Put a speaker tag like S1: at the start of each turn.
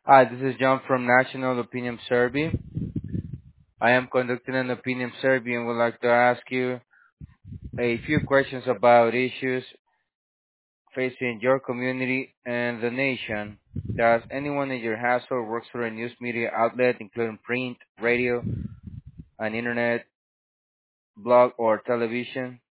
S1: Hi, this is John from National Opinion Survey. I am conducting an opinion survey and would like to ask you a few questions about issues facing your community and the nation. Does anyone in your household works for a news media outlet, including print, radio, an internet, blog, or television?